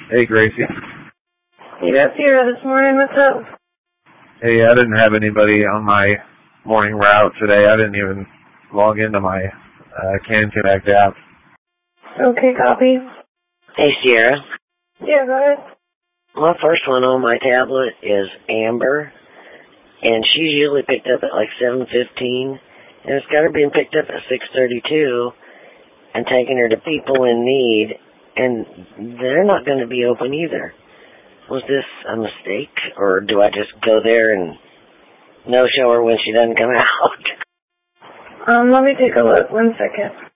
Hey, Gracie. Yeah, Sierra this morning. What's up? Hey, I didn't have anybody on my morning route today. I didn't even log into my CanConnect app. Okay, copy. Hey, Sierra. Yeah, go ahead. My first one on my tablet is Amber, and she's usually picked up at like 7:15, and it's got her being picked up at 6:32 and taking her to people in need, and they're not going to be open either. Was this a mistake, or do I just go there and no-show her when she doesn't come out? Let me take a look. 1 second.